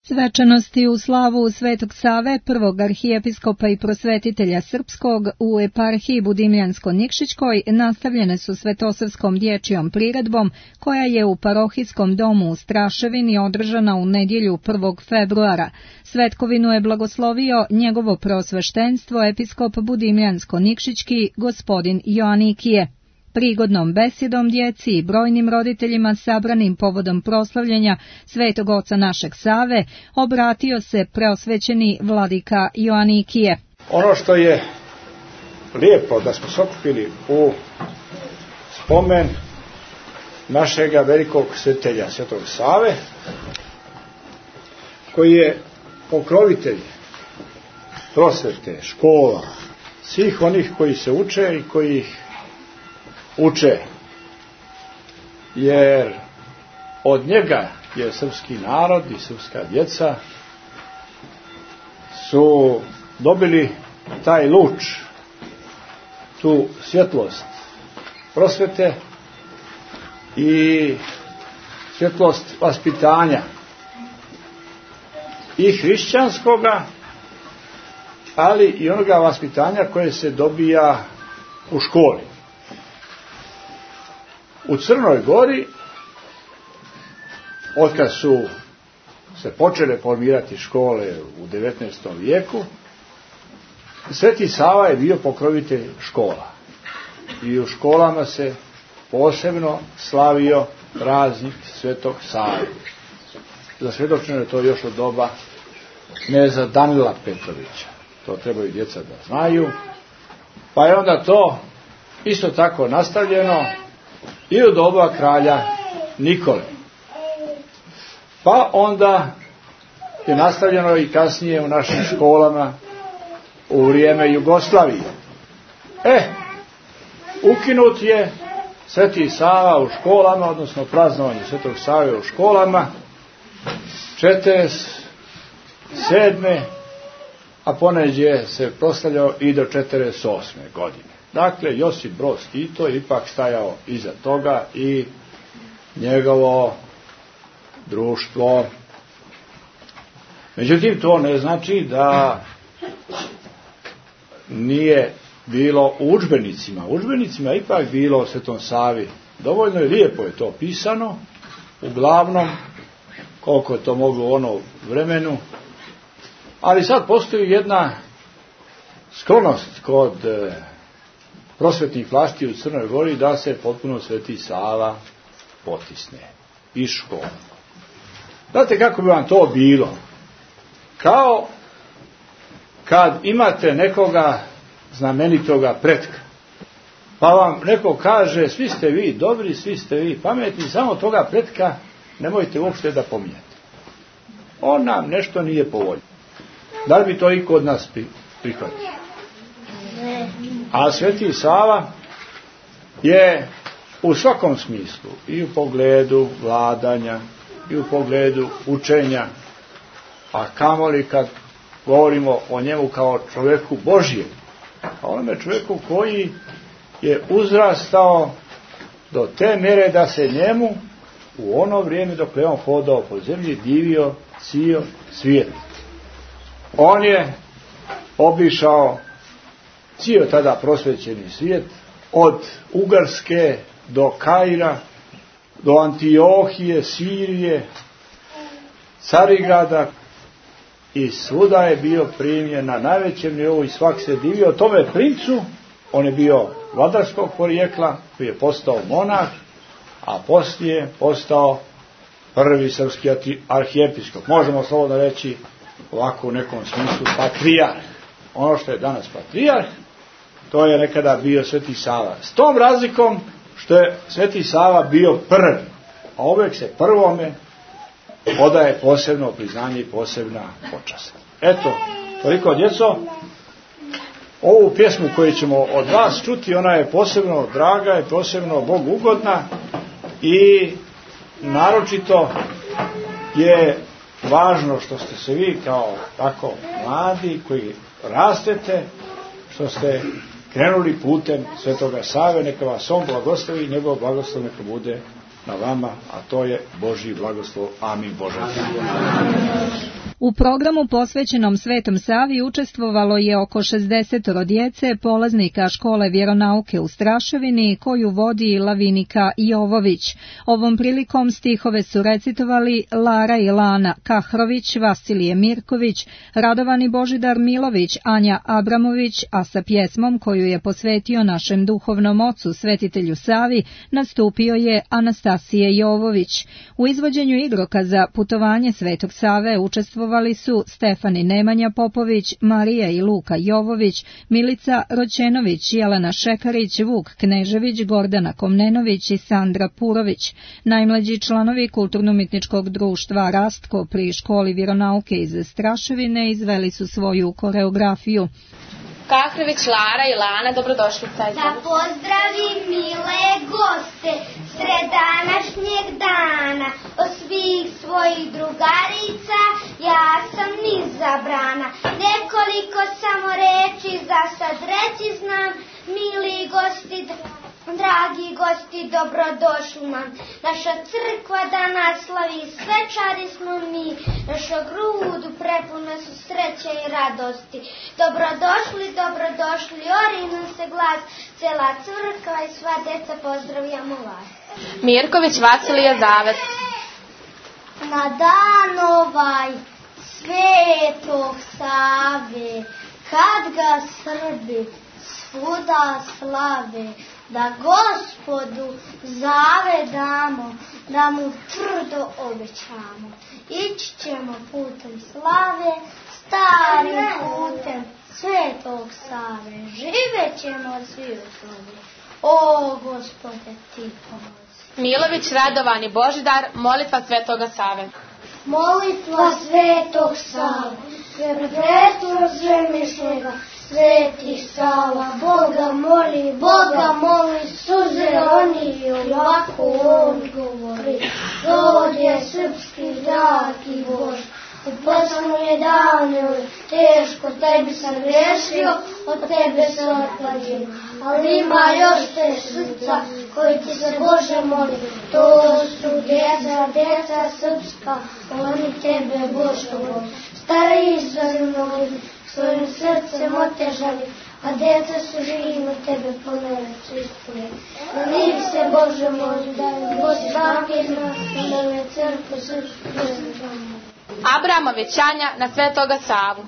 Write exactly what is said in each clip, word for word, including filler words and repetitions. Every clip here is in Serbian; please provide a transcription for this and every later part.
Svečanosti u slavu Svetog Save, prvog arhijepiskopa i prosvetitelja srpskog u eparhiji Budimljansko-Nikšićkoj, nastavljene su Svetosavskom dječjom priredbom koja je u parohijskom domu u Straševini održana u nedjelju prvog februara. Svetkovinu je blagoslovio njegovo preosveštenstvo episkop Budimljansko-Nikšićki gospodin Joanikije. Prigodnom besedom djeci i brojnim roditeljima sabranim povodom proslavljenja Svetog Oca našeg Save obratio se preosvećeni vladika Joanikije. Ono što je lijepo da smo se okupili u spomen našega velikog svetitelja Svetog Save, koji je pokrovitelj prosvete, škola, svih onih koji se uče i koji ih uče, jer od njega je srpski narod i srpska djeca su dobili taj luč, tu svjetlost prosvete i svjetlost vaspitanja i hrišćanskoga, ali i onoga vaspitanja koje se dobija u školi. U Crnoj Gori, otkad su se počele formirati škole u devetnaestom vijeku, Sveti Sava je bio pokrovitelj škola. I u školama se posebno slavio praznik Svetog Save. Zasvjedočeno je to još od doba kneza Danila Petrovića. To trebaju djeca da znaju. Pa je onda to isto tako nastavljeno i u doba kralja Nikole. Pa onda je nastavljeno i kasnije u našim školama u vrijeme Jugoslavije. E, ukinut je Sveti Sava u školama, odnosno praznovanje Svetog Save u školama četrdeset sedme a poneđe se proslavljao i do četrdeset osme godine. Dakle, Josip Broz Tito je ipak stajao iza toga i njegovo društvo. Međutim, to ne znači da nije bilo u udžbenicima. U udžbenicima je ipak bilo o Svetom Savi. Dovoljno je lijepo je to pisano, uglavnom, koliko je to moglo u ono vremenu. Ali sad postoji jedna sklonost kod prosvetnih vlasti u Crnoj Gori da se potpuno Sveti Sava potisne iz škola. Znate kako bi vam to bilo? Kao kad imate nekoga znamenitoga pretka, pa vam neko kaže svi ste vi dobri, svi ste vi pametni, samo toga pretka nemojte uopšte da pominjate. On nam nešto nije po volji. Da li bi to i kod nas prihvatio? A Sveti Sava je u svakom smislu, i u pogledu vladanja, i u pogledu učenja, a kamoli kad govorimo o njemu kao čovjeku Božjem, a onome čovjeku koji je uzrastao do te mjere da se njemu u ono vrijeme dok je on hodao po zemlji divio cijel svijet. On je obišao cijel tada prosvećeni svijet, od Ugarske do Kaira, do Antiohije, Sirije, Carigrada, i svuda je bio primljen na najvećem nivou i svak se divio tome princu. On je bio vladarskog porijekla, koji je postao monah, a poslije postao prvi srpski arhijepiskop. Možemo slobodno reći ovako u nekom smislu patrijarh. Ono što je danas patrijarh, to je nekada bio Sveti Sava. S tom razlikom što je Sveti Sava bio prvi, a uvijek se prvome odaje posebno priznanje i posebna počast. Eto, toliko djeco. Ovu pjesmu koju ćemo od vas čuti, ona je posebno draga i posebno Bogu ugodna i naročito je važno što ste se vi kao tako mladi koji rastete, što ste krenuli putem Svetoga Save. Neka vas on blagoslovi i njegov blagoslov neka bude na vama, a to je Božji blagoslov. Amin. Bože. U programu posvećenom Svetom Savi učestvovalo je oko šezdeset djece polaznika škole vjeronauke u Straševini koju vodi Lavinika Jovović. Ovom prilikom stihove su recitovali Lara i Lana Kahrović, Vasilije Mirković, Radovani Božidar Milović, Anja Abramović, a sa pjesmom koju je posvetio našem duhovnom ocu Svetitelju Savi nastupio je Anastasije Jovović. U izvođenju igrokaza Putovanje Svetog Save učestvovali su Stefani Nemanja Popović, Marija i Luka Jovović, Milica Roćenović, Jelena Šekarić, Vuk Knežević, Gordana Komnenović i Sandra Purović. Najmlađi članovi Kulturno-umjetničkog društva Rastko pri školi vjeronauke iz Straševine izveli su svoju koreografiju. Kahrović, Lara i Lana, dobrodošli. Da pozdravim mile goste sred današnjeg dana, od svih svojih drugarica ja sam izabrana. Nekoliko samo reči za sad reći znam, mili gosti, dragi gosti, dobrodošli nam. Naša crkva danas slavi, svečari smo mi, naša grudu prepuna su sreće i radosti. Dobrodošli, dobrodošli, ori nam se glas, cela crkva i sva deca pozdravljamo vas. Mirković, Vasilije, Zavet. Na dan ovaj Svetog Save, kad ga Srbi svuda slave, da Gospodu zavedamo, da mu tvrdo obećamo. Ići ćemo putem slave, starim putem Svetog Save, živet ćemo svi u slovi. O Gospode, ti pomozi. Milović, Radovani Božidar, molitva Svetoga Save. Molitva Svetog Save, prepretno svemišljega, Sveti Sava, Boga moli, Boga moli, suze oni ovako on govori. Dođe srpski dragi Bož, u poslednje dane teško tebi sam grešio, od tebe se otlađim. Ali ima još te srca koji ti se Bože moli, to su djeca, djeca srpska, oni tebe Bože voli. Stariji su mnogi, svojim srcem otežali, a djeca su živimo tebe ponovno ispune. Livi se Bože moli, da je Bože svaki nas, da je crkva srpska Bože. Abramović, Anja, na Svetoga Savu.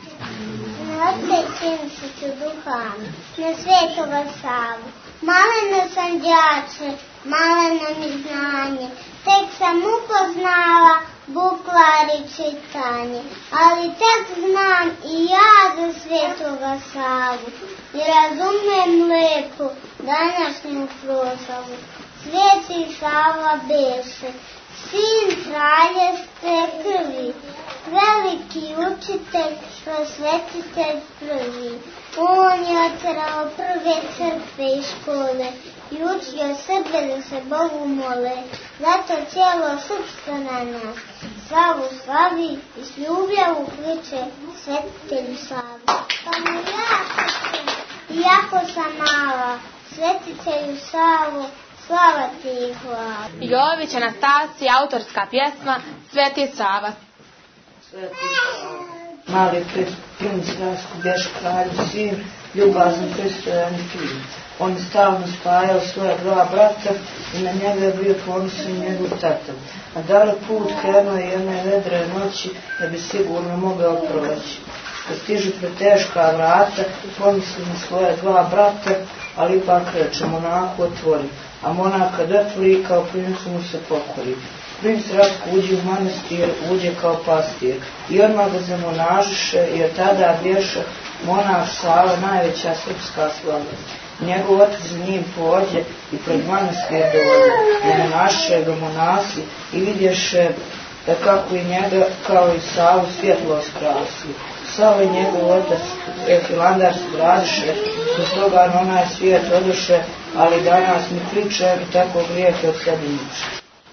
Na Otec Svetog Duha, na Svetoga Savu. Malena sam đače, malena mi znanje, tek sam upoznala bukvar i čitanje, ali tek znam i ja za Svetoga Savu i razumem lepo današnju proslavu. Sveti Sava beše, sin kraljevske krvi, veliki učitelj, prosvetitelj prvi. On je otjerao prve crkve i škole i učio Srbe da se Bogu mole. Zato cijelo srpstvo na nas slavu slavi i s ljubjavu kliče Svetitelju Savu. Pa mu jako sam, jako sam mala, Svetitelju Savu, slava ti i hvala. Jović, Anastasija, autorska pjesma Sveti Sava. Sveti mali princ Rasko bješe kralju sin, ljubazan pristojan i fin. On je stalno spajao svoja dva brata i na njega je bio ponosan njegov tata. A dalek put krenuo je jedne vedre noći da bi sigurno mogao proći. Kad stižu preteška vrata, pomisli na svoje dva brata, ali ipak reče monaku otvori. A monak kad otvori, kao princu mu se pokori. Princ Ratko uđe u manastir, uđe kao pastir i odmah ga zamonažiše, jer tada bješe monah Sava najveća srpska slava. Njegov otac za njim pođe i pred manastir dovode, zamonašiše ga monasi i vidješe da kako i njega kao i Savu svjetlost krasi. Sava i njegov otac Hilandar se gradiše, do toga na onaj svijet odoše, ali danas mi kliče i tako grijehe od sebi niče.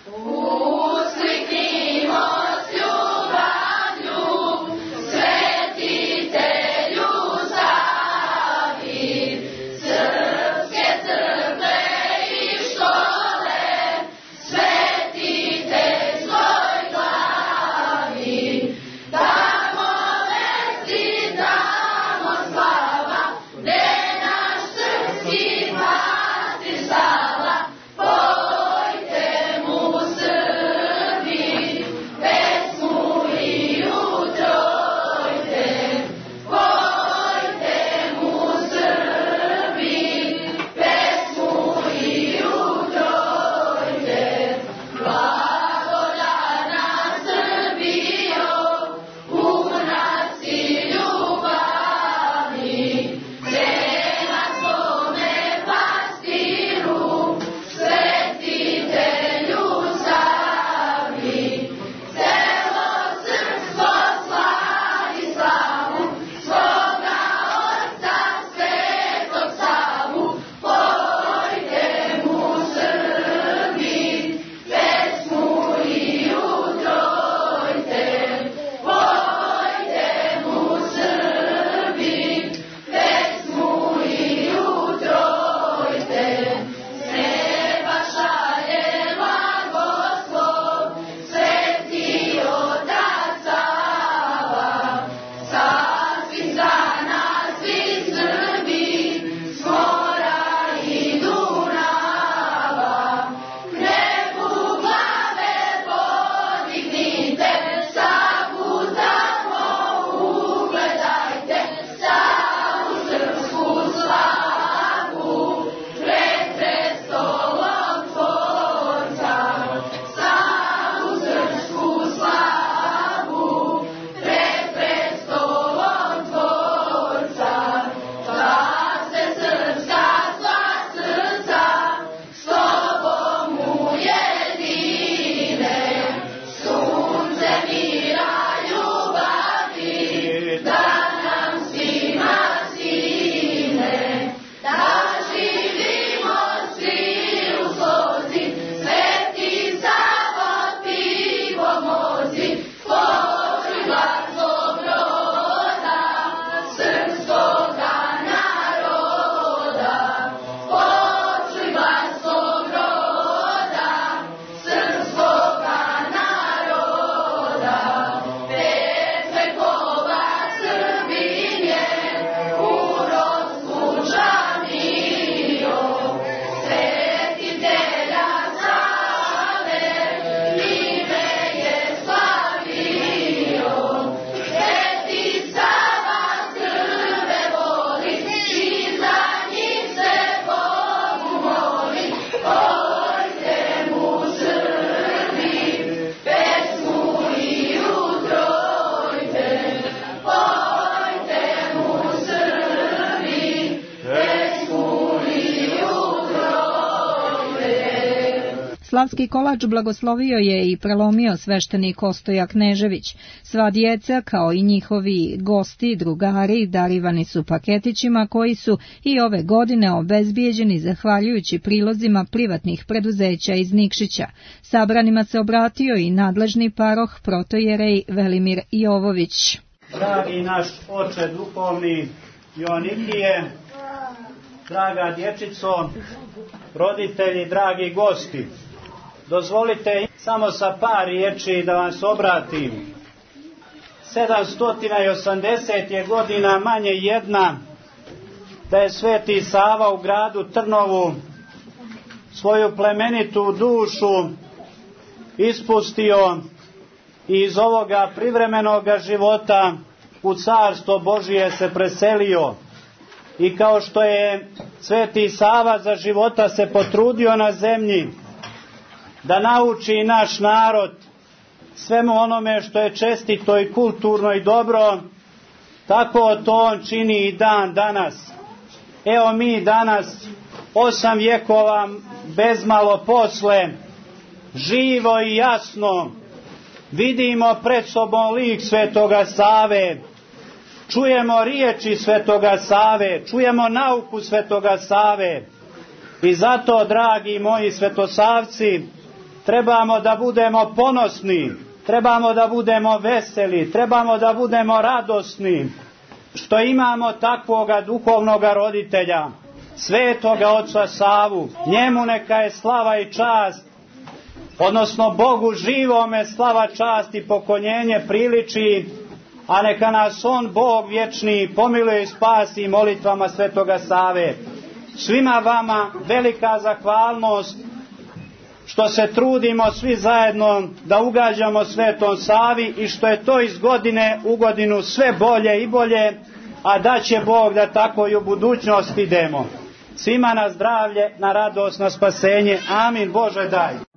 Usliknimo s ljubavlju Svetitelju Savi, srpske crkve i škole, Svetiteljskoj glavi, da Slavski kolač blagoslovio je i prelomio sveštenik Ostoja Knežević. Sva djeca, kao i njihovi gosti, drugari, darivani su paketićima koji su i ove godine obezbijeđeni zahvaljujući prilozima privatnih preduzeća iz Nikšića. Sabranima se obratio i nadležni paroh protojerej Velimir Jovović. Dragi naš oče duhovni Joanikije, draga dječico, roditelji, dragi gosti, dozvolite samo sa par riječi da vam se obratim. sedamsto osamdeset je godina manje jedna da je Sveti Sava u gradu Trnovu svoju plemenitu dušu ispustio i iz ovoga privremenoga života u Carstvo Božije se preselio. I kao što je Sveti Sava za života se potrudio na zemlji da nauči naš narod svemu onome što je čestito i kulturno i dobro, tako to on čini i dan danas. Evo mi danas, osam vjekova bezmalo posle, živo i jasno vidimo pred sobom lik Svetoga Save, čujemo riječi Svetoga Save, čujemo nauku Svetoga Save. I zato, dragi moji svetosavci, trebamo da budemo ponosni, trebamo da budemo veseli, trebamo da budemo radosni, što imamo takvoga duhovnoga roditelja, Svetoga Oca Savu. Njemu neka je slava i čast, odnosno Bogu živome slava, čast i poklonjenje priliči, a neka nas on, Bog vječni, pomiluje i spasi molitvama Svetoga Save. Svima vama velika zahvalnost što se trudimo svi zajedno da ugađamo Svetom Savi i što je to iz godine u godinu sve bolje i bolje, a da će Bog da tako i u budućnosti idemo. Svima na zdravlje, na radost, na spasenje. Amin. Bože daj.